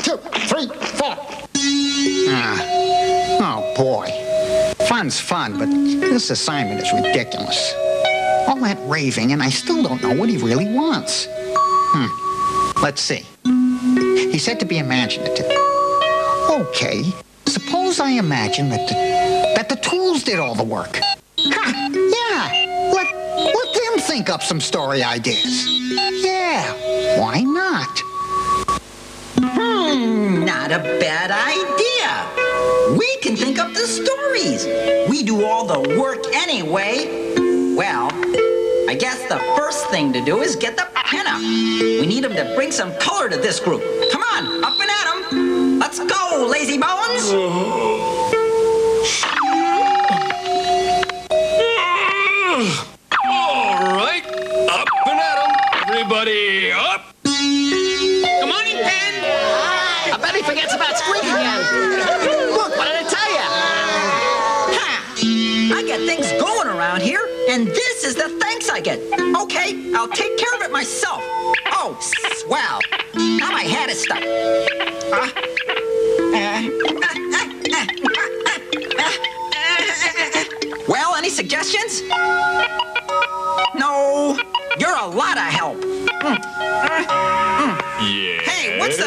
2, 3, 4. Oh, boy. Fun's fun, but this assignment is ridiculous. All that raving, and I still don't know what he really wants. Let's see. He said to be imaginative. Okay, suppose I imagine that the tools did all the work. Ha! Yeah! Let them think up some story ideas. Yeah, why not? Not a bad idea. We can think up the stories. We do all the work anyway. Well, I guess the first thing to do is get the pinup. We need him to bring some color to this group. Come on, up and at him. Let's go, lazy bones. All right, up and at him. Everybody up. Good morning, Pen. I bet he forgets about Squeak again. Look, what did I tell you? Ha! I get things going around here, and this is the thanks I get. Okay, I'll take care of it myself. Oh, swell. Now my hat is stuck. Well, any suggestions? No, you're a lot of help. Yeah.